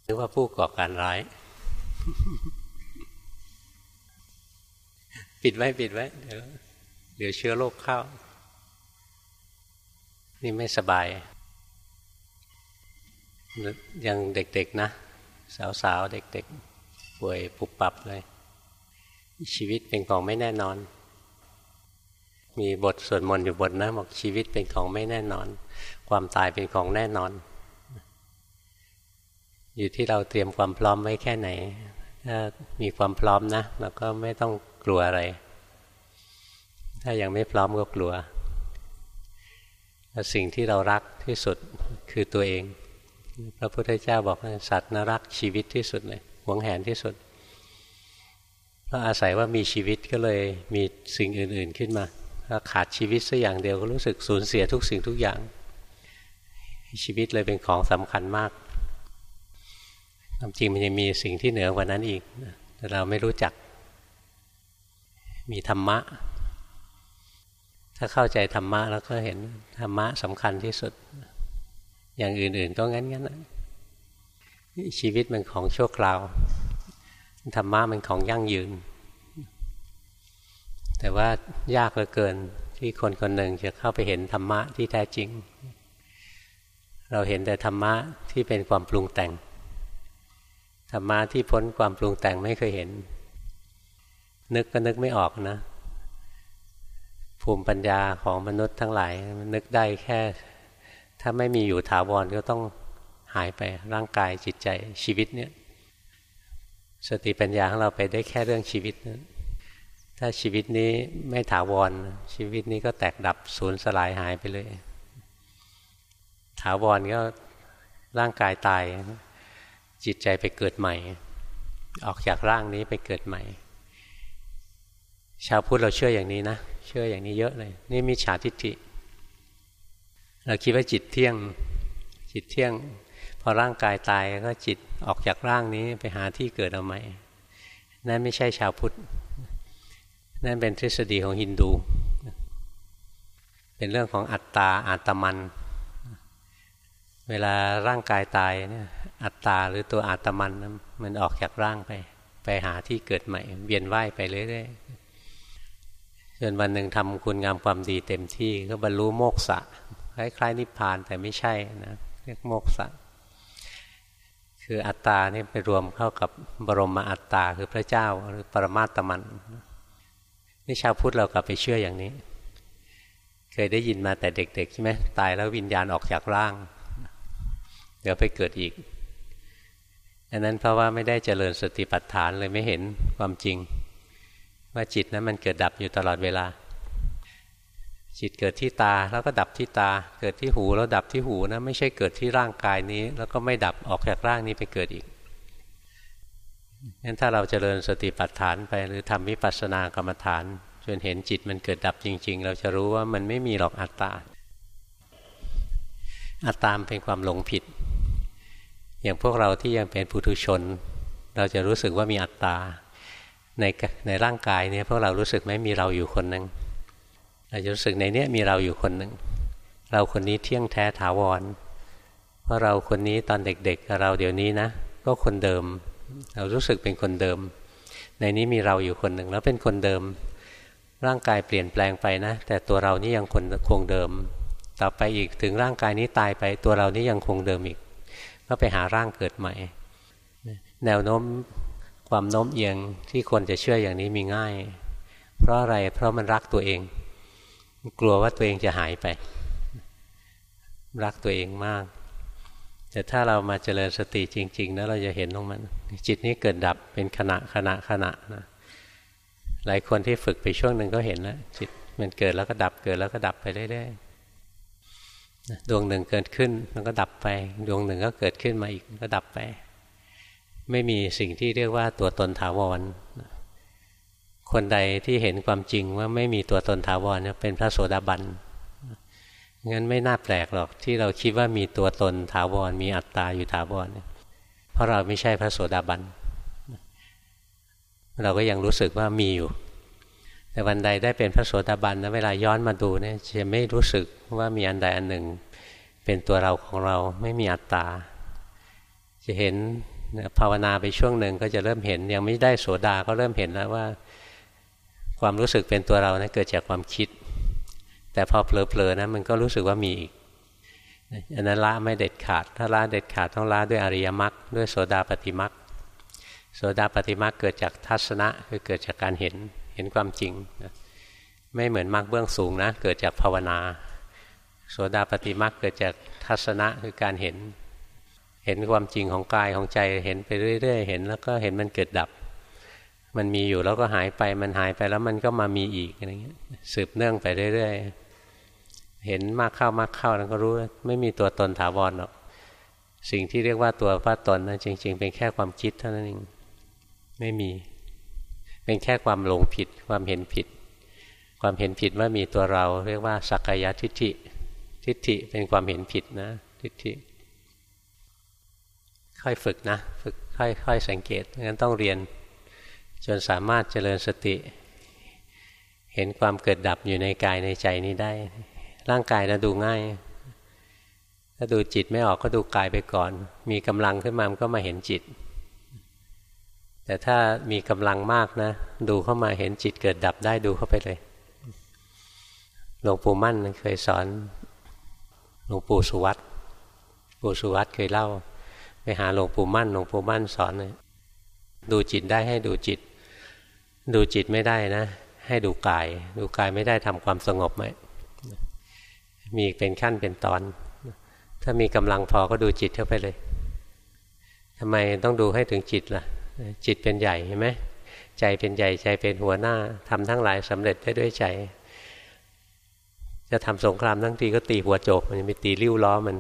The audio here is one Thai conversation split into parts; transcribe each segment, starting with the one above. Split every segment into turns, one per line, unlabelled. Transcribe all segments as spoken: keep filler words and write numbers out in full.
นึกว่าผู้ก่อการร้ายปิดไว้ปิดไว้เดี๋ยวเดี๋ยวเชื้อโรคเข้านี่ไม่สบายยังเด็กๆนะสาวๆเด็กๆป่วยปุบปับเลยชีวิตเป็นของไม่แน่นอนมีบทสวดมนต์อยู่บทนะบอกชีวิตเป็นของไม่แน่นอนความตายเป็นของแน่นอนอยู่ที่เราเตรียมความพร้อมไว้แค่ไหนถ้ามีความพร้อมนะเราก็ไม่ต้องกลัวอะไรถ้ายังไม่พร้อมก็กลัวสิ่งที่เรารักที่สุดคือตัวเองพระพุทธเจ้าบอกว่าสัตว์น่ารักชีวิตที่สุดเลยหวงแหนที่สุดเพราะอาศัยว่ามีชีวิตก็เลยมีสิ่งอื่นๆขึ้นมาถ้าขาดชีวิตสักอย่างเดียวก็รู้สึกสูญเสียทุกสิ่งทุกอย่างชีวิตเลยเป็นของสำคัญมากความจริงมันยังมีสิ่งที่เหนือกว่านั้นอีกแต่เราไม่รู้จักมีธรรมะถ้าเข้าใจธรรมะแล้วก็เห็นธรรมะสำคัญที่สุดอย่างอื่นๆก็งั้นๆชีวิตมันของชั่วคราวธรรมะมันของยั่งยืนแต่ว่ายากเหลือเกินที่คนคนหนึ่งจะเข้าไปเห็นธรรมะที่แท้จริงเราเห็นแต่ธรรมะที่เป็นความปรุงแต่งธรรมะที่พ้นความปรุงแต่งไม่เคยเห็นนึกก็นึกไม่ออกนะภูมิปัญญาของมนุษย์ทั้งหลายมันนึกได้แค่ถ้าไม่มีอยู่ถาวรก็ต้องหายไปร่างกายจิตใจชีวิตเนี่ยสติปัญญาของเราไปได้แค่เรื่องชีวิตนะถ้าชีวิตนี้ไม่ถาวรชีวิตนี้ก็แตกดับสูญสลายหายไปเลยถาวรก็ร่างกายตายจิตใจไปเกิดใหม่ออกจากร่างนี้ไปเกิดใหม่ชาวพุทธเราเชื่ออย่างนี้นะเชื่ออย่างนี้เยอะเลยนี่มิจฉาทิฏฐิเราคิดว่าจิตเที่ยงจิตเที่ยงพอร่างกายตายก็จิตออกจากร่างนี้ไปหาที่เกิดเอาใหม่นั่นไม่ใช่ชาวพุทธนั่นเป็นทฤษฎีของฮินดูเป็นเรื่องของอัตตาอาตมันเวลาร่างกายตายเนี่ยอัตตาหรือตัวอาตมันมันออกจากร่างไปไปหาที่เกิดใหม่เวียนว่ายไปเรื่อยๆจนวันหนึ่งทำคุณงามความดีเต็มที่ก็บรรลุโมกษะคล้ายๆนิพพานแต่ไม่ใช่นะเรียกโมกษะคืออัตตานี่ไปรวมเข้ากับบรมอัตตาคือพระเจ้าหรือปรมาตมันนี่ชาวพุทธเรากลับไปเชื่ออย่างนี้เคยได้ยินมาแต่เด็กๆใช่ไหมตายแล้ววิญญาณออกจากร่างเดี๋ยวไปเกิดอีกอันนั้นเพราะว่าไม่ได้เจริญสติปัฏฐานเลยไม่เห็นความจริงว่าจิตนั้นมันเกิดดับอยู่ตลอดเวลาจิตเกิดที่ตาแล้วก็ดับที่ตาเกิดที่หูแล้วดับที่หูนะไม่ใช่เกิดที่ร่างกายนี้แล้วก็ไม่ดับออกจากร่างนี้ไปเกิดอีกงั้นถ้าเราเจริญสติปัฏฐานไปหรือทำวิปัสสนากรรมฐานจนเห็นจิตมันเกิดดับจริงๆเราจะรู้ว่ามันไม่มีหรอกอัตตาอัตตาเป็นความหลงผิดอย่างพวกเราที่ยังเป็นปุถุชนเราจะรู้สึกว่ามีอัตตาในในร่างกายนี้พวกเรารู้สึกไหมมีเราอยู่คนหนึ่งเราจะรู้สึกในนี้มีเราอยู่คนหนึ่งเราคนนี้เที่ยงแท้ถาวรเพราะเราคนนี้ตอนเด็กๆกับเราเดี๋ยวนี้นะก็คนเดิมเรารู้สึกเป็นคนเดิมในนี้มีเราอยู่คนหนึ่งแล้วเป็นคนเดิมร่างกายเปลี่ยนแปลงไปนะแต่ตัวเรานี่ยังคงเดิมต่อไปอีกถึงร่างกายนี้ตายไปตัวเรานี่ยังคงเดิมอีกก็ไปหาร่างเกิดใหม่แนวโน้มความโน้มเอียงที่คนจะเชื่ออย่างนี้มีง่ายเพราะอะไรเพราะมันรักตัวเองกลัวว่าตัวเองจะหายไปรักตัวเองมากแต่ถ้าเรามาเจริญสติจริงๆนะเราจะเห็นตรงมันจิตนี้เกิดดับเป็นขณะขณะขณะนะหลายคนที่ฝึกไปช่วงหนึ่งก็เห็นแล้วจิตมันเกิดแล้วก็ดับเกิดแล้วก็ดับไปเรื่อยๆดวงหนึ่งเกิดขึ้นมันก็ดับไปดวงหนึ่งก็เกิดขึ้นมาอีกก็ดับไปไม่มีสิ่งที่เรียกว่าตัวตนถาวรคนใดที่เห็นความจริงว่าไม่มีตัวตนถาวรเป็นพระโสดาบันงั้นไม่น่าแปลกหรอกที่เราคิดว่ามีตัวตนถาวรมีอัตตาอยู่ถาวรเพราะเราไม่ใช่พระโสดาบันเราก็ยังรู้สึกว่ามีอยู่แต่วันใดได้เป็นพระโสดาบันนะเวลาย้อนมาดูเนี่ยจะไม่รู้สึกว่ามีอันใดอันหนึ่งเป็นตัวเราของเราไม่มีอัตตาจะเห็นภาวนาไปช่วงหนึ่งก็จะเริ่มเห็นยังไม่ได้โสดาก็เริ่มเห็นแล้วว่าความรู้สึกเป็นตัวเรานะเกิดจากความคิดแต่พอเผลอๆนะมันก็รู้สึกว่ามีอีกอันนั้นละไม่เด็ดขาดถ้าละเด็ดขาดต้องละด้วยอริยมรรคด้วยโสดาปัตติมรรคโสดาปัตติมรรคเกิดจากทัศนะคือเกิดจากการเห็นเห็นความจริงไม่เหมือนมรรคเบื้องสูงนะเกิดจากภาวนาโสดาปัตติมรรคเกิดจากทัศนะคือการเห็นเห็นความจริงของกายของใจเห็นไปเรื่อยๆเห็นแล้วก็เห็นมันเกิดดับมันมีอยู่แล้วก็หายไปมันหายไปแล้วมันก็มามีอีกอะไรเงี้ยสืบเนื่องไปเรื่อยๆเห็นมากเข้ามากเข้าแล้วก็รู้ไม่มีตัวตนถาวรหรอกสิ่งที่เรียกว่าตัวว่าตนนะจริงๆเป็นแค่ความคิดเท่านั้นเองไม่มีเป็นแค่ความหลงผิดความเห็นผิดความเห็นผิดว่ามีตัวเราเรียกว่าสักกายทิฏฐิทิฏฐิเป็นความเห็นผิดนะทิฏฐิค่อยฝึกนะฝึกค่อยๆสังเกตงั้นต้องเรียนจนสามารถเจริญสติเห็นความเกิดดับอยู่ในกายในใจนี้ได้ร่างกายนะดูง่ายถ้าดูจิตไม่ออกก็ดูกายไปก่อนมีกำลังขึ้นมามันก็มาเห็นจิตแต่ถ้ามีกำลังมากนะดูเข้ามาเห็นจิตเกิดดับได้ดูเข้าไปเลยหลวงปู่มั่นเคยสอนหลวงปู่สุวัตปู่สุวัตเคยเล่าไปหาหลวงปู่มั่นหลวงปู่มั่นสอนเลยดูจิตได้ให้ดูจิตดูจิตไม่ได้นะให้ดูกายดูกายไม่ได้ทำความสงบไหมมีเป็นขั้นเป็นตอนถ้ามีกำลังพอก็ดูจิตเข้าไปเลยทำไมต้องดูให้ถึงจิตล่ะจิตเป็นใหญ่เห็นไหมใจเป็นใหญ่ใจเป็นหัวหน้าทำทั้งหลายสำเร็จได้ด้วยใจจะทำสงครามทั้งทีก็ตีหัวโจกมันไม่ตีริ้วล้อมัน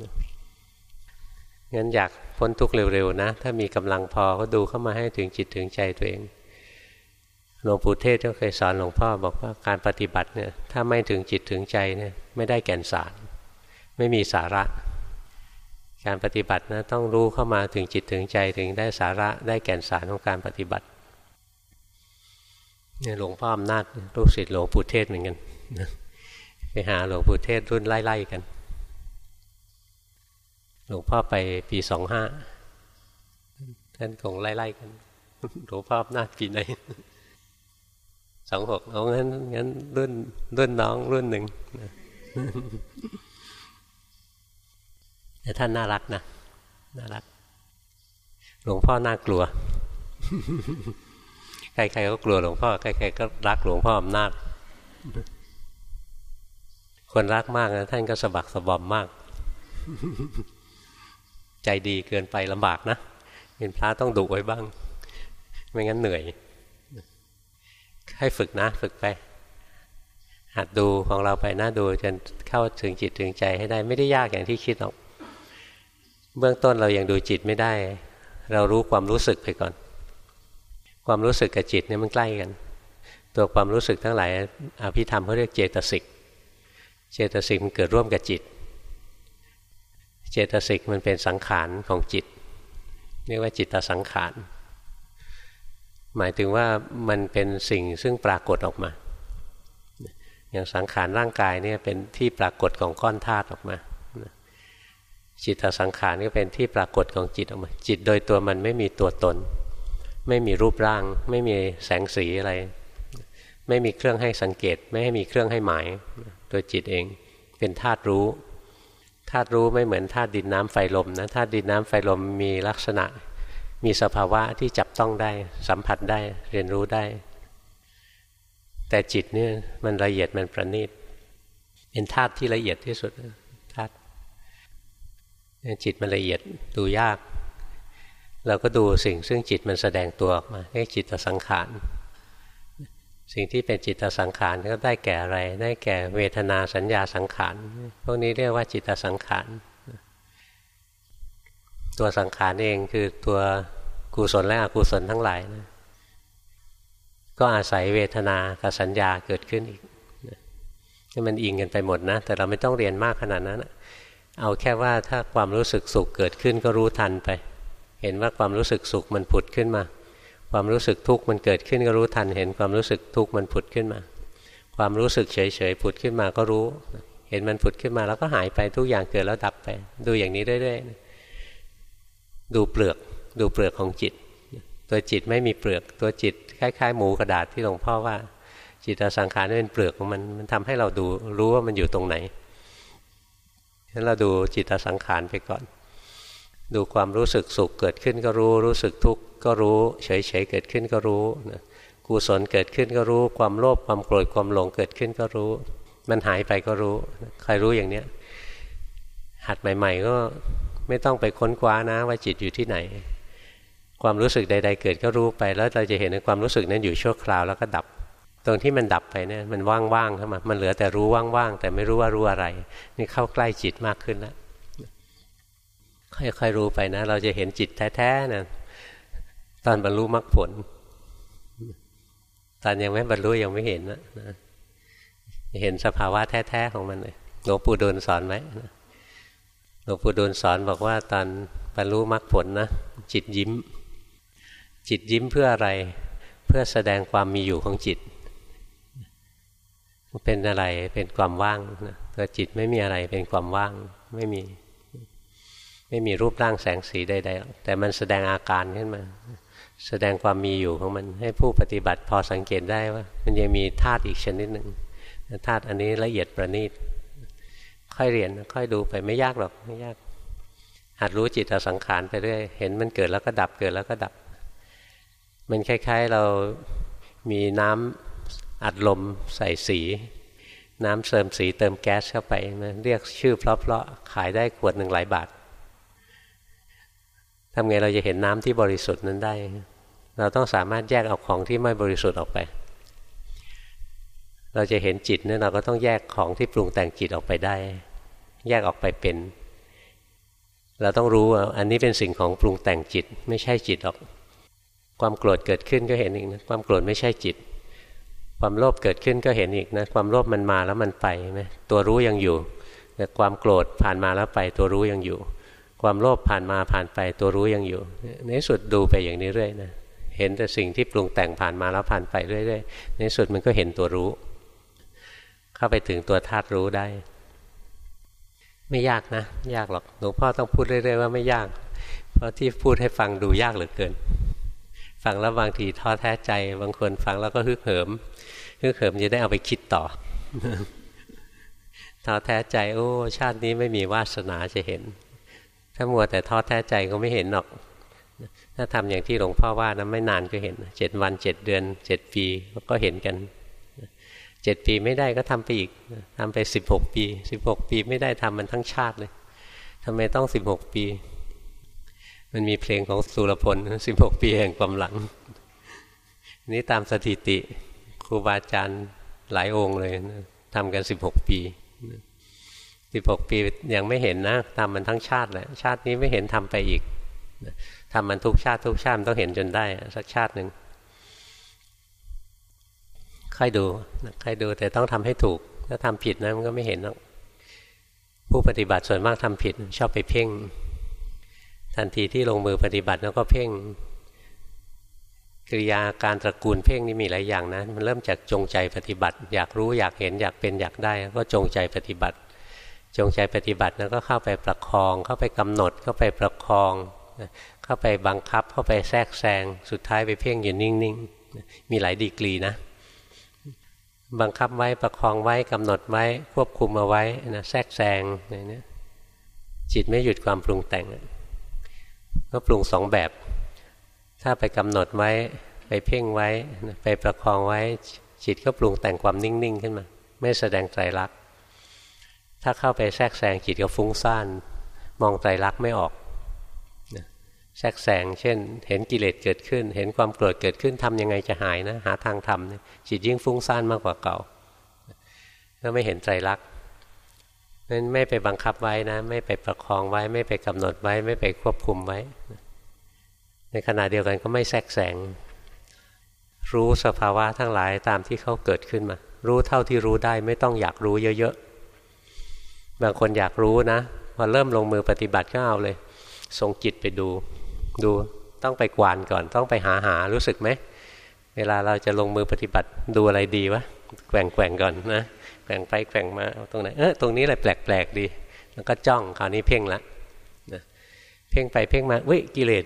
งั้นอยากพ้นทุกข์เร็วๆนะถ้ามีกำลังพอก็ดูเข้ามาให้ถึงจิตถึงใจตัวเองหลวงปู่เทศก็เคยสอนหลวงพ่อบอกว่าการปฏิบัติเนี่ยถ้าไม่ถึงจิตถึงใจเนี่ยไม่ได้แก่นสารไม่มีสาระการปฏิบัตินะต้องรู้เข้ามาถึงจิตถึงใจถึงได้สาระได้แก่นสารของการปฏิบัติเนี่ยหลวงพ่ออำนาจลูกศิษย์หลวงปู่เทศเหมือนกันไปหาหลวงปู่เทศรุ่นไล่ๆกันหลวงพ่อไปปีสองห้าท่านคงไล่ๆกันหลวงพ่ออำนาจปีไหนสองหกเอางั้นงั้นรุ่นรุ่นน้องรุ่นหนึ่งแต่ท่านน่ารักนะน่ารักหลวงพ่อน่ากลัวใครๆก็กลัวหลวงพ่อใครๆก็รักหลวงพ่ออำนาจคนรักมากนะท่านก็สะบักสะบอมมากใจดีเกินไปลำบากนะเป็นพระต้องดุไว้บ้างไม่งั้นเหนื่อยให้ฝึกนะฝึกไปหัดดูของเราไปนะดูจนเข้าถึงจิตถึงใจให้ได้ไม่ได้ยากอย่างที่คิดหรอกเบื้องต้นเรายังดูจิตไม่ได้เรารู้ความรู้สึกไปก่อนความรู้สึกกับจิตเนี่ยมันใกล้กันตัวความรู้สึกทั้งหลายอภิธรรมเขาเรียกเจตสิกเจตสิกมันเกิดร่วมกับจิตเจตสิกมันเป็นสังขารของจิตเรียกว่าจิตตสังขารหมายถึงว่ามันเป็นสิ่งซึ่งปรากฏออกมาอย่างสังขารร่างกายเนี่ยเป็นที่ปรากฏของก้อนธาตุออกมาจิตตสังขารก็เป็นที่ปรากฏของจิตออกมาจิตโดยตัวมันไม่มีตัวตนไม่มีรูปร่างไม่มีแสงสีอะไรไม่มีเครื่องให้สังเกตไม่ให้มีเครื่องให้หมายตัวจิตเองเป็นธาตุรู้ธาตุรู้ไม่เหมือนธาตุดินน้ำไฟลมนะธาตุดินน้ำไฟลมมีลักษณะมีสภาวะที่จับต้องได้สัมผัสได้เรียนรู้ได้แต่จิตเนี่ยมันละเอียดมันประณีตเป็นธาตุที่ละเอียดที่สุดธาตุจิตมันละเอียดดูยากเราก็ดูสิ่งซึ่งจิตมันแสดงตัวออกมาเรียกจิตตสังขารสิ่งที่เป็นจิตตสังขารก็ได้แก่อะไรได้แก่เวทนาสัญญาสังขารพวกนี้เรียกว่าจิตตสังขารตัวสังขารเองคือตัวกุศลและอกุศลทั้งหลายนะก็อาศัยเวทนากับสัญญาเกิดขึ้นอีกนี่มันอิงกันไปหมดนะแต่เราไม่ต้องเรียนมากขนาดนั้นเอาแค่ว่าถ้าความรู้สึกสุขเกิดขึ้นก็รู้ทันไปเห็นว่าความรู้สึกสุขมันผุดขึ้นมาความรู้สึกทุกข์มันเกิดขึ้นก็รู้ทันเห็นความรู้สึกทุกข์มันผุดขึ้นมาความรู้สึกเฉยๆผุดขึ้นมาก็รู้เห็นมันผุดขึ้นมาแล้วก็หายไปทุกอย่างเกิดแล้วดับไปดูอย่างนี้เรื่อยๆดูเปลือกดูเปลือกของจิตตัวจิตไม่มีเปลือกตัวจิตคล้ายๆหมูกระดาษที่หลวงพ่อว่าจิตสังขารนี่เป็นเปลือกของมันมันทำให้เราดูรู้ว่ามันอยู่ตรงไหนฉะนั้นเราดูจิตสังขารไปก่อนดูความรู้สึกสุขเกิดขึ้นก็รู้รู้สึกทุกข์ก็รู้เฉยๆเกิดขึ้นก็รู้กุศลเกิดขึ้นก็รู้ความโลภความโกรธความหลงเกิดขึ้นก็รู้มันหายไปก็รู้ใครรู้อย่างเนี้ยหัดใหม่ๆก็ไม่ต้องไปค้นคว้านะว่าจิตอยู่ที่ไหนความรู้สึกใดๆเกิดก็รู้ไปแล้วเราจะเห็นในความรู้สึกนั้นอยู่ชั่วคราวแล้วก็ดับตรงที่มันดับไปเนี่ยมันว่างๆเข้ามามันเหลือแต่รู้ว่างๆแต่ไม่รู้ว่ารู้อะไรนี่เข้าใกล้จิตมากขึ้นแล้วค่อยๆรู้ไปนะเราจะเห็นจิตแท้ๆนะตอนบรรลุมรรคผลตอนยังไม่บรรลุยังไม่เห็นนะเห็นสภาวะแท้ๆของมันเลยหลวงปู่ดูลสอนไว้หลวงปู่ดูลสอนบอกว่าตอนบรรลุมรรคผลนะจิตยิ้มจิตยิ้มเพื่ออะไรเพื่อแสดงความมีอยู่ของจิตเป็นอะไรเป็นความว่างตัวจิตไม่มีอะไรเป็นความว่างไม่มีไม่มีรูปร่างแสงสีใดๆแต่มันแสดงอาการขึ้นมาแสดงความมีอยู่ของมันให้ผู้ปฏิบัติพอสังเกตได้ว่ามันยังมีธาตุอีกชนิดหนึ่งธาตุอันนี้ละเอียดประณีตค่อยเรียนค่อยดูไปไม่ยากหรอกไม่ยากหัดรู้จิตสังขารไปเรื่อยเห็นมันเกิดแล้วก็ดับเกิดแล้วก็ดับมันคล้ายๆเรามีน้ำอัดลมใส่สีน้ำเสริมสีเติมแก๊สเข้าไปนะเรียกชื่อเพราะๆขายได้ขวดหนึ่งหลายบาททำไงเราจะเห็นน้ำที่บริสุทธิ์นั้นได้เราต้องสามารถแยกเอาของที่ไม่บริสุทธิ์ออกไปเราจะเห็นจิตเนี่ยเราก็ต้องแยกของที่ปรุงแต่งจิตออกไปได้แยกออกไปเป็นเราต้องรู้ว่าอันนี้เป็นสิ่งของปรุงแต่งจิตไม่ใช่จิตหรอกความโกรธเกิดขึ้นก็เห็นอีกนะความโกรธไม่ใช่จิตความโลภเกิดขึ้นก็เห็นอีกนะความโลภมันมาแล้วมันไปไหมตัวรู้ยังอยู่แต่ความโกรธผ่านมาแล้วไปตัวรู้ยังอยู่ความโลภผ่านมาผ่านไปตัวรู้ยังอยู่ในสุดดูไปอย่างนี้เรื่อยนะเห็นแต่สิ่งที่ปรุงแต่งผ่านมาแล้วผ่านไปเรื่อยๆในสุดมันก็เห็นตัวรู้เข้าไปถึงตัวธาตุรู้ได้ไม่ยากนะยากหรอกหลวงพ่อต้องพูดเรื่อยๆว่าไม่ยากเพราะที่พูดให้ฟังดูยากเหลือเกินฟังแล้วบางทีท้อแท้ใจบางคนฟังแล้วก็ฮึกเหิมฮึกเหิมจะได้เอาไปคิดต่อท้อแท้ใจโอ้ชาตินี้ไม่มีวาสนาจะเห็นถ้ามัวแต่ท้อแท้ใจก็ไม่เห็นหรอกถ้าทำอย่างที่หลวงพ่อว่านะไม่นานก็เห็นเจ็ดวันเจ็ดเดือนเจ็ดปีก็เห็นกันเจ็ดปีไม่ได้ก็ทำไปอีกทำไปสิบหกปีสิบหกปีไม่ได้ทำมันทั้งชาติเลยทำไมต้องสิบหกปีมันมีเพลงของสุรพลสิบหกปีแห่งความหลังนี่ตามสถิติครูบาอาจารย์หลายองค์เลยทำกันสิบหกปีสิบหกปียังไม่เห็นนะทำมันทั้งชาติแหละชาตินี้ไม่เห็นทำไปอีกทำมันทุกชาติทุกชาติต้องเห็นจนได้สักชาติหนึ่งค่อยดูค่อยดูแต่ต้องทำให้ถูกถ้าทำผิดนะมันก็ไม่เห็นหรอกผู้ปฏิบัติส่วนมากทำผิดชอบไปเพ่งทันทีที่ลงมือปฏิบัติแล้วก็เพ่งกิริยาการตระกูลเพ่งนี่มีหลายอย่างนะมันเริ่มจากจงใจปฏิบัติอยากรู้อยากเห็นอยากเป็นอยากได้ก็จงใจปฏิบัติจงใจปฏิบัติแล้วก็เข้าไปประคองเข้าไปกำหนดเข้าไปประคองเข้าไปบังคับเข้าไปแทรกแซงสุดท้ายไปเพ่งอยู่นิ่งๆมีหลายดีกรีนะบังคับไว้ประคองไว้กำหนดไว้ควบคุมเอาไว้นะแทรกแซงอะไรเนี่ยจิตไม่หยุดความปรุงแต่งก็ปรุงสองแบบถ้าไปกำหนดไว้ไปเพ่งไว้ไปประคองไว้จิตก็ปรุงแต่งความนิ่งๆขึ้นมาไม่แสดงไตรลักษณ์ถ้าเข้าไปแทรกแซงจิตก็ฟุ้งซ่านมองไตรลักษณ์ไม่ออกแทรกแซงเช่นเห็นกิเลสเกิดขึ้นเห็นความโกรธเกิดขึ้นทำยังไงจะหายนะหาทางทำจิตยิ่งฟุ้งซ่านมากกว่าเก่าก็ไม่เห็นไตรลักษณ์นั้นไม่ไปบังคับไว้นะไม่ไปประคองไว้ไม่ไปกำหนดไว้ไม่ไปควบคุมไว้ในขณะเดียวกันก็ไม่แทรกแซงรู้สภาวะทั้งหลายตามที่เขาเกิดขึ้นมารู้เท่าที่รู้ได้ไม่ต้องอยากรู้เยอะๆบางคนอยากรู้นะพอเริ่มลงมือปฏิบัติก็เอาเลยส่งจิตไปดูดูต้องไปกวานก่อนต้องไปหาหารู้สึกไหมเวลาเราจะลงมือปฏิบัติดูอะไรดีวะแกว่งแกว่งก่อนนะแกว่งไปแกว่งมาตรงไหนเออตรงนี้แหละแปลกๆดีแล้วก็จ้องคราวนี้เพ่งละนะเพ่งไปเพ่งมาเว้ยกิเลสนี่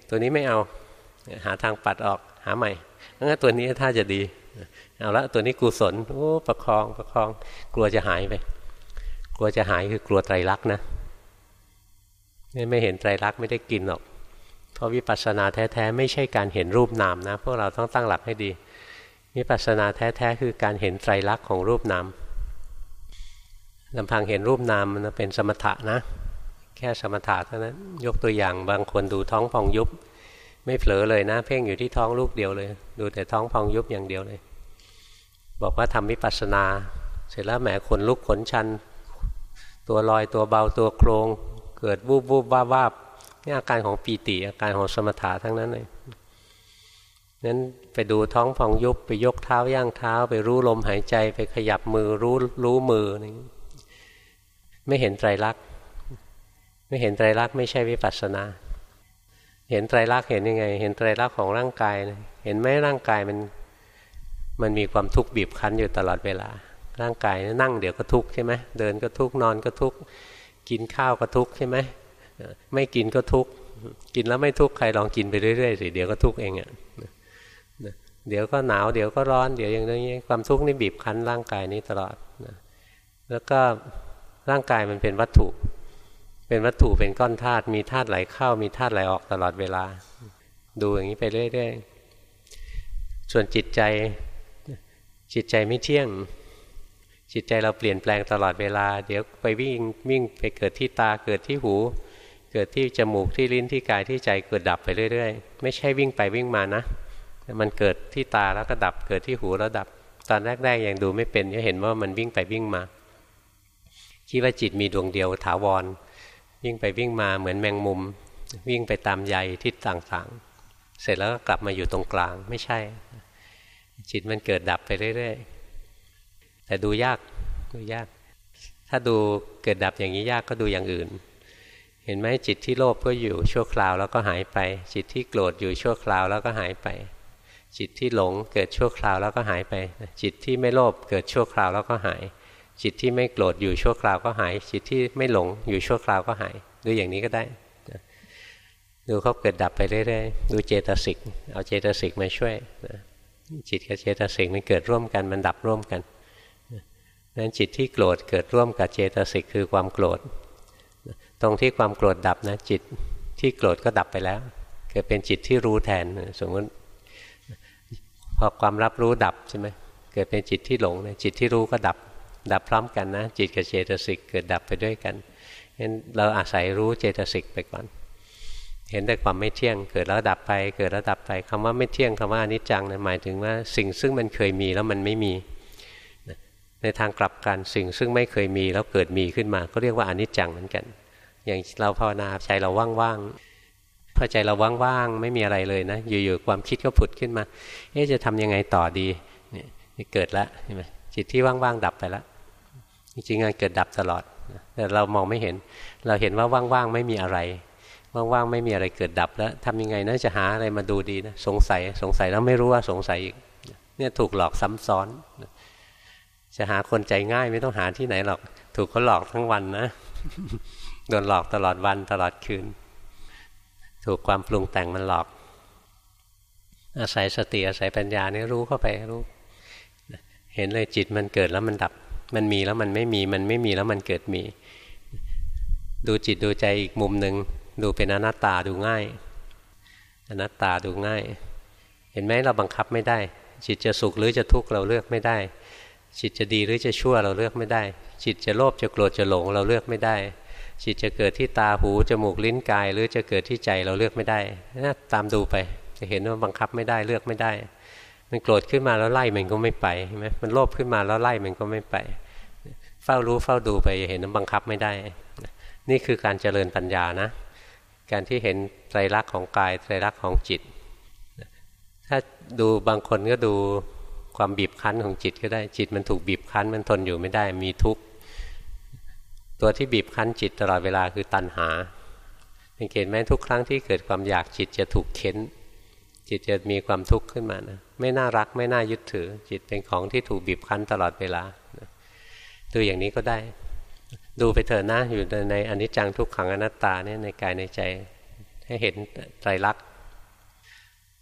ตัวนี้ไม่เอาหาทางปัดออกหาใหม่งั้นตัวนี้ถ้าจะดีเอาละตัวนี้กุศลโอ้ประคองประคองกลัวจะหายไปกลัวจะหายคือกลัวไตรลักษณ์นะนี่ไม่เห็นไตรลักษณ์ไม่ได้กินหรอกเพราะวิปัสสนาแท้ๆไม่ใช่การเห็นรูปนามนะพวกเราต้องตั้งหลักให้ดีวิปัสสนาแท้ๆคือการเห็นไตรลักษณ์ของรูปนามลำพังเห็นรูปนามมันเป็นสมถะนะแค่สมถะเท่านั้นยกตัวอย่างบางคนดูท้องพองยุบไม่เผลอเลยนะเพ่งอยู่ที่ท้องลูกเดียวเลยดูแต่ท้องพองยุบอย่างเดียวเลยบอกว่าทำวิปัสสนาเสร็จแล้วแหมขนลุกขนชันตัวลอยตัวเบาตัวโครงเกิดวูบวูบวาบวาบนี่อาการของปีติอาการของสมถะทั้งนั้นเลยนั้นไปดูท้องพองยุบไปยกเท้าย่างเท้าไปรู้ลมหายใจไปขยับมือรู้รู้มือไม่เห็นไตรลักษณ์ไม่เห็นไตรลักษณ์ไม่ใช่วิปัสสนาเห็นไตรลักษณ์เห็นยังไงเห็นไตรลักษณ์ของร่างกายเห็นไหมร่างกายมันมันมีความทุกข์บีบคั้นอยู่ตลอดเวลาร่างกายนั่งเดี๋ยวก็ทุกข์ใช่ไหมเดินก็ทุกข์นอนก็ทุกข์กินข้าวก็ทุกข์ใช่ไหมไม่กินก็ทุกข์กินแล้วไม่ทุกข์ใครลองกินไปเรื่อยๆสิเดี๋ยวก็ทุกข์เองอ่ะเดี๋ยวก็หนาวเดี๋ยวก็ร้อนเดี๋ยวอย่างนี้ความทุกข์นี่บีบคั้นร่างกายนี้ตลอดแล้วก็ร่างกายมันเป็นวัตถุเป็นวัตถุเป็นก้อนธาตุมีธาตุไหลเข้ามีธาตุไหลออกตลอดเวลาดูอย่างนี้ไปเรื่อยๆส่วนจิตใจจิตใจไม่เที่ยงจิตใจเราเปลี่ยนแปลงตลอดเวลาเดี๋ยวไปวิ่งวิ่งไปเกิดที่ตาเกิดที่หูเกิดที่จมูกที่ลิ้นที่กายที่ใจเกิดดับไปเรื่อยๆไม่ใช่วิ่งไปวิ่งมานะมันเกิดที่ตาแล้วก็ดับเกิดที่หูแล้วดับตอนแรกๆยังดูไม่เป็นก็เห็นว่ามันวิ่งไปวิ่งมาคิดว่าจิตมีดวงเดียวถาวรวิ่งไปวิ่งมาเหมือนแมงมุมวิ่งไปตามใยทิศต่างๆเสร็จแล้วก็กลับมาอยู่ตรงกลางไม่ใช่จิตมันเกิดดับไปเรื่อยๆแต่ดูยากดูยากถ้าดูเกิดดับอย่างนี้ยากก็ดูอย่างอื่นเห็นไหมจิตที่โลภก็อยู่ชั่วคราวแล้วก็หายไปจิตที่โกรธอยู่ชั่วคราวแล้วก็หายไปจิตที่หลงเกิดชั่วคราวแล้วก็หายไปจิตที่ไม่โลภเกิดชั่วคราวแล้วก็หายจิตที่ไม่โกรธอยู่ชั่วคราวก็หายจิตที่ไม่หลงอยู่ชั่วคราวก็หายดูอย่างนี้ก็ได้ดูเขาเกิดดับไปเรื่อยๆดูเจตสิกเอาเจตสิกมาช่วยจิตกับเจตสิกมันเกิดร่วมกันมันดับร่วมกันนั้นจิตที่โกรธเกิดร่วมกับเจตสิกคือความโกรธตรงที่ความโกรธดับนะจิตที่โกรธก็ดับไปแล้วเกิดเป็นจิตที่รู้แทนสมมติพอความรับรู้ดับใช่ไหมเกิดเป็นจิตที่หลงจิตที่รู้ก็ดับดับพร้อมกันนะจิตกับเจตสิกเกิดดับไปด้วยกันงั้นเราอาศัยรู้เจตสิกไปก่อนเห็นแต่ความไม่เที่ยงเกิดแล้วดับไปเกิดแล้วดับไปคำว่าไม่เที่ยงคำว่าอนิจจังนะหมายถึงว่าสิ่งซึ่งมันเคยมีแล้วมันไม่มีในทางกลับกันสิ่งซึ่งไม่เคยมีแล้วเกิดมีขึ้นมาก็เรียกว่าอนิจจังเหมือนกันอย่างเราภาวนาใจเราว่างๆพอใจเราว่างๆไม่มีอะไรเลยนะอยู่ๆความคิดก็ผุดขึ้นมาเอ๊ะจะทำยังไงต่อดีนี่เกิดแล้วใช่ไหมจิตที่ว่างๆดับไปแล้วจริงๆงานเกิดดับตลอดแต่เรามองไม่เห็นเราเห็นว่าว่างๆไม่มีอะไรว่างๆไม่มีอะไรเกิดดับแล้วทำยังไงนะจะหาอะไรมาดูดีนะสงสัยสงสัยแล้วไม่รู้ว่าสงสัยอีกเนี่ยถูกหลอกซ้ำซ้อนจะหาคนใจง่ายไม่ต้องหาที่ไหนหรอกถูกเขาหลอกทั้งวันนะโดนหลอกตลอดวันตลอดคืนถูกความปรุงแต่งมันหลอกอาศัยสติอาศัยปัญญานี่รู้เข้าไปรู้เห็นเลยจิตมันเกิดแล้วมันดับมันมีแล้วมันไม่มีมันไม่มีแล้วมันเกิดมีดูจิตดูใจอีกมุมหนึ่งดูเป็นอนัตตาดูง่ายอนัตตาดูง่ายเห็นไหมเราบังคับไม่ได้จิตจะสุขหรือจะทุกข์เราเลือกไม่ได้จิตจะดีหรือจะชั่วเราเลือกไม่ได้จิตจะโลภจะโกรธจะหลงเราเลือกไม่ได้จิตจะเกิดที่ตาหูจมูกลิ้นกายหรือจะเกิดที่ใจเราเลือกไม่ได้นะตามดูไปจะเห็นว่าบังคับไม่ได้เลือกไม่ได้มันโกรธขึ้นมาแล้วไล่มันก็ไม่ไปใช่ไหมมันโลภขึ้นมาแล้วไล่มันก็ไม่ไปเฝ้ารู้เฝ้าดูไปเห็นว่าบังคับไม่ได้นี่คือการเจริญปัญญานะการที่เห็นไตรลักษณ์ของกายไตรลักษณ์ของจิตถ้าดูบางคนก็ดูความบีบคั้นของจิตก็ได้จิตมันถูกบีบคั้นมันทนอยู่ไม่ได้มีทุกข์ตัวที่บีบคั้นจิตตลอดเวลาคือตัณหาสังเกตไหมทุกครั้งที่เกิดความอยากจิตจะถูกเค้นจิตจะมีความทุกข์ขึ้นมานะไม่น่ารักไม่น่ายึดถือจิตเป็นของที่ถูกบีบคั้นตลอดเวลาดูอย่างนี้ก็ได้ดูไปเถอะนะอยู่ในอนิจจังทุกขังอนัตตาเนี่ยในกายในใจให้เห็นไตรลักษณ์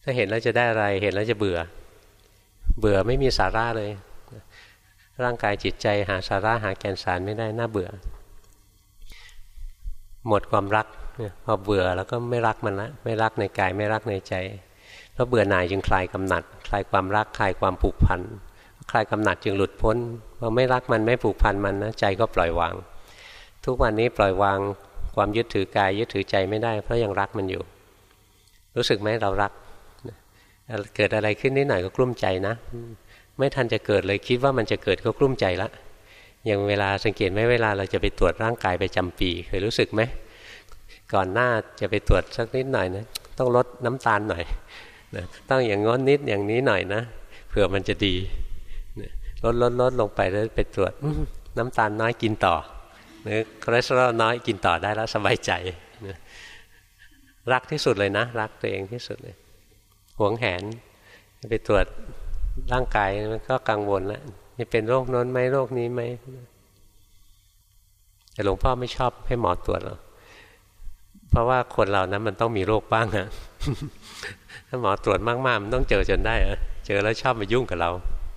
ถ้าเห็นแล้วจะได้อะไรเห็นแล้วจะเบื่อเบื่อไม่มีสาระเลยร่างกายจิตใจหาสาระหาแก่นสารไม่ได้น่าเบื่อหมดความรักพอเบื่อแล้วก็ไม่รักมันละไม่รักในกายไม่รักในใจเพราะเบื่อหน่ายจึงคลายกำหนัดคลายความรักคลายความผูกพันคลายกำหนัดจึงหลุดพ้นพอไม่รักมันไม่ผูกพันมันนะใจก็ปล่อยวางทุกวันนี้ปล่อยวางความยึดถือกายยึดถือใจไม่ได้เพราะยังรักมันอยู่รู้สึกไหมเรารักเกิดอะไรขึ้นนิดหน่อยก็กลุ้มใจนะไม่ทันจะเกิดเลยคิดว่ามันจะเกิดก็กลุ้มใจละอย่างเวลาสังเกตไหมเวลาเราจะไปตรวจร่างกายประจำปีเคยรู้สึกไหมก่อนหน้าจะไปตรวจสักนิดหน่อยนะต้องลดน้ำตาลหน่อยนะต้องอย่างงดนิดอย่างนี้หน่อยนะเผื่อมันจะดีลดลดลดลงไปแล้วไปตรวจน้ำตาลน้อยกินต่อหรือคอเลสเตอรอลน้อยกินต่อได้แล้วสบายใจนะรักที่สุดเลยนะรักตัวเองที่สุดเลยหวงแหนไปตรวจร่างกายมันก็กังวลแล้วจะเป็นโรคโน้นไหมโรคนี้ไหมแต่หลวงพ่อไม่ชอบให้หมอตรวจหรอกเพราะว่าคนเรานะมันต้องมีโรคบ้างนะถ้าหมอตรวจมากๆมันต้องเจอจนได้เจอแล้วชอบมายุ่งกับเรา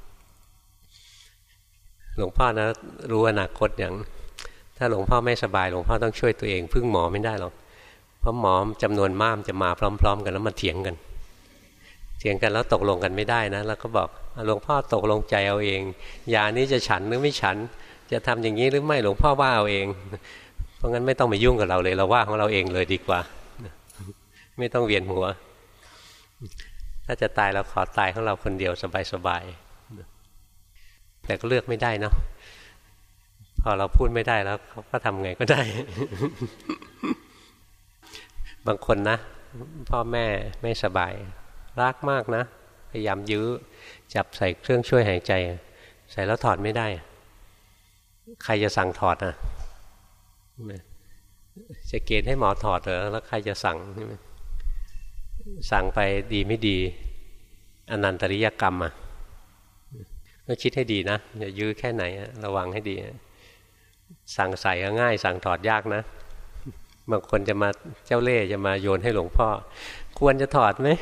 หลวงพ่อนะรู้อนาคตอย่างถ้าหลวงพ่อไม่สบายหลวงพ่อต้องช่วยตัวเองพึ่งหมอไม่ได้หรอกเพราะหมอจำนวนมากจะมาพร้อมๆกันแล้วมาเถียงกันเถียงกันแล้วตกลงกันไม่ได้นะแล้วก็บอกหลวงพ่อตกลงใจเอาเองยานี้จะฉันหรือไม่ฉันจะทำอย่างนี้หรือไม่หลวงพ่อว่าเอาเองเพราะงั้นไม่ต้องมายุ่งกับเราเลยเราว่าของเราเองเลยดีกว่าไม่ต้องเวียนหัวถ้าจะตายเราขอตายของเราคนเดียวสบายๆแต่ก็เลือกไม่ได้เนาะพอเราพูดไม่ได้แล้วเขาก็ทำไงก็ได้ บางคนนะพ่อแม่ไม่สบายรักมากนะพยายามยื้อจับใส่เครื่องช่วยหายใจใส่แล้วถอดไม่ได้ใครจะสั่งถอดอ่ะจะเกณฑ์ให้หมอถอดเหรอแล้วใครจะสั่งสั่งไปดีไม่ดีอนันตริยกรรมอ่ะก็คิดให้ดีนะอย่ายื้อแค่ไหนระวังให้ดีสั่งใส่ก็ง่ายสั่งถอดยากนะบางคนจะมาเจ้าเล่ห์จะมาโยนให้หลวงพ่อควรจะถอดไหม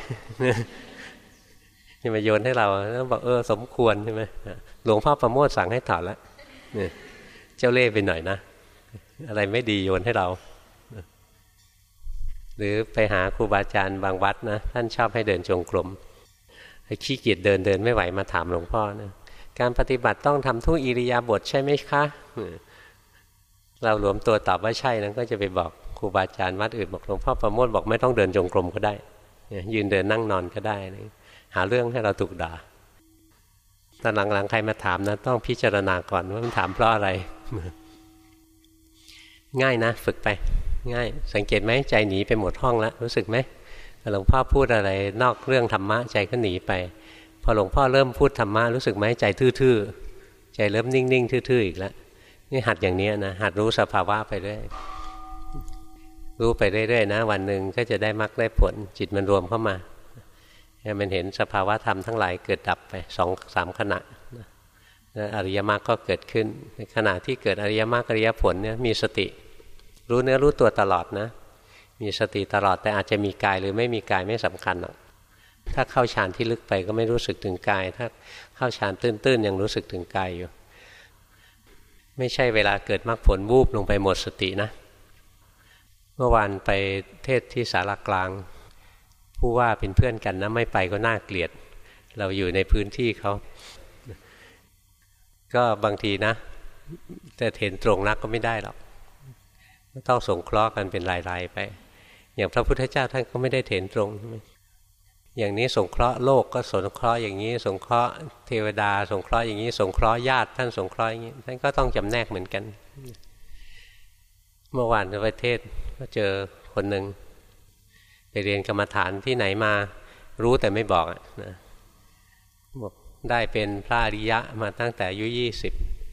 จะมาโยนให้เราแล้วบอกเออสมควรใช่ไหมหลวงพ่อประโมทสั่งให้ถอดแล้วเจ้าเล่ห์ไปหน่อยนะอะไรไม่ดีโยนให้เราหรือไปหาครูบาอาจารย์บางวัดนะท่านชอบให้เดินจงกรมขี้เกียจเดินเดินไม่ไหวมาถามหลวงพ่อนะการปฏิบัติต้องทำทุกอิริยาบถใช่ไหมคะเราหลวมตัวตอบว่าใช่นั้นก็จะไปบอกครูบาอาจารย์วัดอื่นบอกหลวงพ่อประโมทบอกไม่ต้องเดินจงกรมก็ได้ยืนเดินนั่งนอนก็ได้หาเรื่องให้เราถูกด่าตอนหลังๆใครมาถามนะต้องพิจารณาก่อนว่ามันถามเพราะอะไรง่ายนะฝึกไปง่ายสังเกตไหมใจหนีไปหมดห้องแล้วรู้สึกไหมหลวงพ่อพูดอะไรนอกเรื่องธรรมะใจก็หนีไปพอหลวงพ่อเริ่มพูดธรรมะรู้สึกไหมใจทื่อๆใจเริ่มนิ่งๆทื่อๆอีกแล้วนี่หัดอย่างนี้นะหัดรู้สภาวะไปเรื่อยรู้ไปเรื่อยๆนะวันหนึ่งก็จะได้มรรคได้ผลจิตมันรวมเข้ามามันเห็นสภาวะธรรมทั้งหลายเกิดดับไปสองสามขณะอริยมรรคก็เกิดขึ้นในขณะที่เกิดอริยมรรคอริยผลเนี่ยมีสติรู้เนื้อรู้ตัวตลอดนะมีสติตลอดแต่อาจจะมีกายหรือไม่มีกายไม่สำคัญหรอกถ้าเข้าฌานที่ลึกไปก็ไม่รู้สึกถึงกายถ้าเข้าฌานตื้นๆยังรู้สึกถึงกายอยู่ไม่ใช่เวลาเกิดมรรคผลวูบลงไปหมดสตินะเมื่อวานไปเทศที่ศาลากลางผู้ว่าเป็นเพื่อนกันนะไม่ไปก็น่าเกลียดเราอยู่ในพื้นที่เขาก็บางทีนะแต่เห็นตรงนักก็ไม่ได้หรอกต้องสงเคราะห์กันเป็นรายๆไปอย่างพระพุทธเจ้าท่านก็ไม่ได้เห็นตรงอย่างนี้สงเคราะห์โลกก็สงเคราะห์อย่างนี้สงเคราะห์เทวดาสงเคราะห์อย่างนี้สงเคราะห์ญาติท่านสงเคราะห์อย่างนี้ท่านก็ต้องจำแนกเหมือนกันเมื่อวานในประเทศก็เจอคนหนึ่งไปเรียนกรรมฐานที่ไหนมารู้แต่ไม่บอกนะบอกได้เป็นพระอริยะมาตั้งแต่อายุยี่สิบ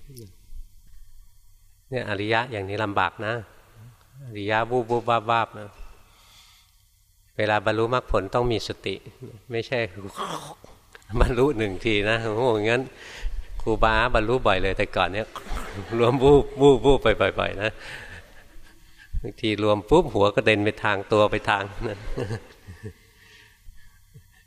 เนี่ยอริยะอย่างนี้ลำบากนะอริยะบูบบูบบ้าบ้านะเวลาบรรลุมรรคผลต้องมีสติไม่ใช่บรรลุหนึ่งทีนะโอ้โหงั้นครูบาบรรลุบ่อยเลยแต่ก่อนเนี้ยรวมบูบบูบบูบไปบ่อยๆนะบางทีรวมปุ๊บหัวก็เด่นไปทางตัวไปทางนั้น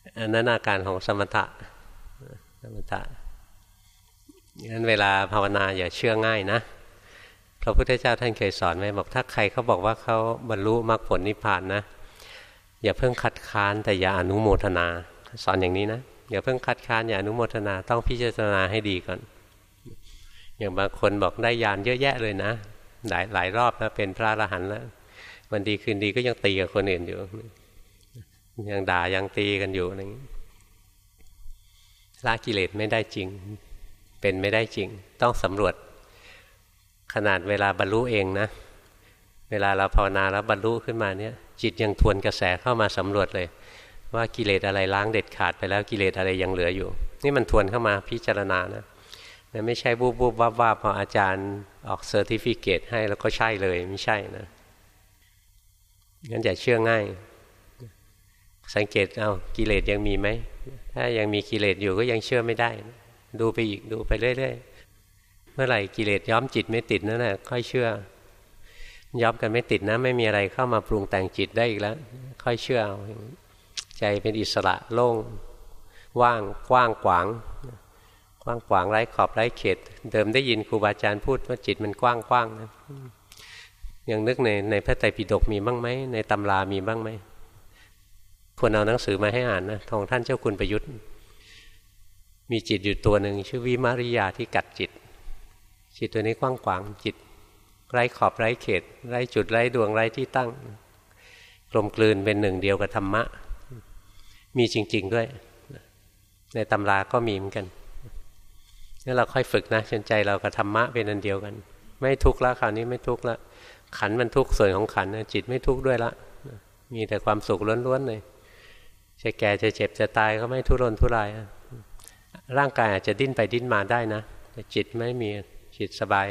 อันนั้นอาการของสมถะสมถะงั้นเวลาภาวนาอย่าเชื่อง่ายนะพระพุทธเจ้าท่านเคยสอนไว้บอกถ้าใครเขาบอกว่าเขาบรรลุมรรคผลนิพพานนะอย่าเพิ่งคัดค้านแต่อย่าอนุโมทนาสอนอย่างนี้นะอย่าเพิ่งคัดค้านอย่าอนุโมทนาต้องพิจารณาให้ดีก่อนอย่างบางคนบอกได้ญาณเยอะแยะเลยนะหลายหลายรอบแล้วเป็นพระอรหันต์แล้ววันดีคืนดีก็ยังตีกับคนอื่นอยู่ยังด่ายังตีกันอยู่อะไรอย่างนี้ละกิเลสไม่ได้จริงเป็นไม่ได้จริงต้องสำรวจขนาดเวลาบรรลุเองนะเวลาเราภาวนาแล้วบรรลุขึ้นมาเนี่ยจิตยังทวนกระแสเข้ามาสำรวจเลยว่ากิเลสอะไรล้างเด็ดขาดไปแล้วกิเลสอะไรยังเหลืออยู่นี่มันทวนเข้ามาพิจารณานะไม่ใช่บูบบูบวับวับพออาจารย์ออกเซอร์ติฟิเคตให้แล้วก็ใช่เลยไม่ใช่นะงั้นอย่าเชื่อง่ายสังเกตเอากิเลสยังมีไหมถ้ายังมีกิเลสอยู่ก็ยังเชื่อไม่ได้ดูไปอีกดูไปเรื่อยๆเมื่อไหร่กิเลสย้อมจิตไม่ติดนั่นแหละค่อยเชื่อย้อมกันไม่ติดนะไม่มีอะไรเข้ามาปรุงแต่งจิตได้อีกแล้วค่อยเชื่อใจเป็นอิสระโล่งว่างกว้างขวางกว้างขวางไร้ขอบไร้เขตเดิมได้ยินครูบาอาจารย์พูดว่าจิตมันกว้างกว้างนะยังนึกในในพระไตรปิฎกมีบ้างไหมในตำรามีบ้างไหมควรเอาหนังสือมาให้อ่านนะของท่านเจ้าคุณประยุทธ์มีจิตอยู่ตัวหนึ่งชื่อวิมาริยาที่กัดจิตจิตตัวนี้กว้างขวางจิตไร้ขอบไร้เขตไร้จุดไร้ดวงไร้ที่ตั้งกลมกลืนเป็นหนึ่งเดียวกับธรรมะมีจริงๆด้วยในตำราก็มีเหมือนกันนี่เราค่อยฝึกนะจนใจเรากับธรรมะเป็นอันเดียวกันไม่ทุกข์แล้วคราวนี้ไม่ทุกข์แล้วขันมันทุกข์ส่วนของขันจิตไม่ทุกข์ด้วยละมีแต่ความสุขล้วนๆเลยจะแก่จะเจ็บจะตายก็ไม่ทุรนทุรายร่างกายอาจจะดิ้นไปดิ้นมาได้นะแต่จิตไม่มีจิตสบาย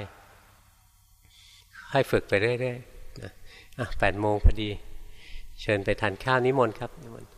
ให้ฝึกไปเรื่อยๆอ่ะแปดโมงพอดีเชิญไปทานข้าวนิมนต์ครับนิมนต์